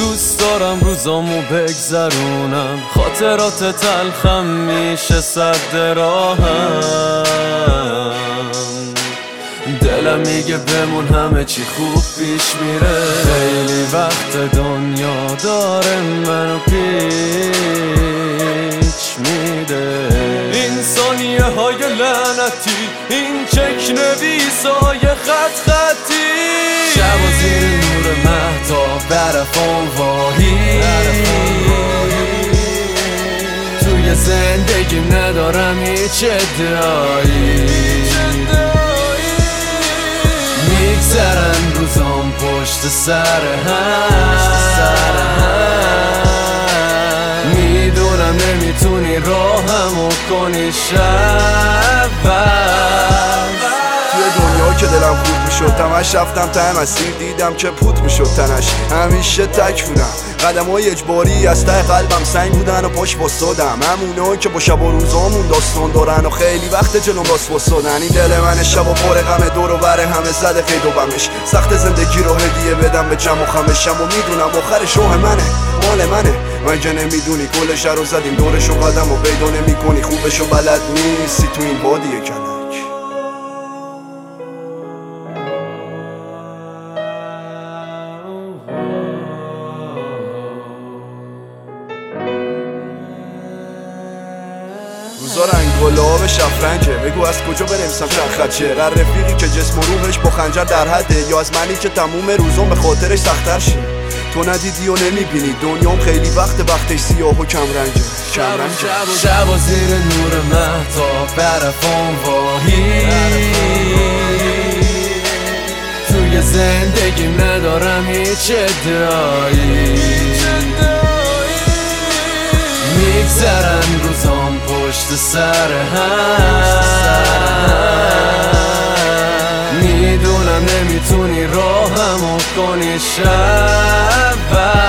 دوست دارم روزامو بگذرونم، خاطرات تلخم میشه سد راهم. دلم میگه بمون همه چی خوب پیش میره. خیلی وقت دنیا داره منو پیچ میده. این ثانیه های لعنتی، این چک نویسای خط خطی، شب و زیر نور مهتاب برفان واهی. توی زندگیم ندارم هیچ ادعایی، میگذرن روزام پشت سر هم. میدونم نمیتونی راهمو کنی شب. توی دنیا که دلم خورد میشد تمش رفتم ته مسیر، دیدم که پوت میشد تنش، همیشه تک بودم. قدمای اجباری از ته قلبم سنگ بودن و پاش واسادم. همونایی که با شب و روزامون داستان دارن و خیلی وقت جلوم راست واسادن. این دل من شب و پر غمه، دور و بر همه زده قید و بمش. سخت زندگی رو هدیه بدم به جمع و خمشم و میدونم آخرش راه منه، مال منه. من که نمیدونی کل شهر رو زدیم دورشو، قدم و پیدا نمیکنی، خوبشو بلد نیستی تو این بادیه کلک. روزا رنگ گلاب شفرنگه، بگو از کجا بنویسم چند خطشه. رفیقی که جسم و روحش با خنجر در حده، یا از منی که تموم روزم به خاطرش سخت‌تر شه. تو ندیدی و نمیبینی دنیام خیلی وقتش سیاه و کمرنگه. شب و زیر نور مهتاب برفان واهی. توی زندگیم ندارم هیچ ادعایی، میگذرن روزام پشت سر هم. میدونم نمیتونی راهمو کنی شب.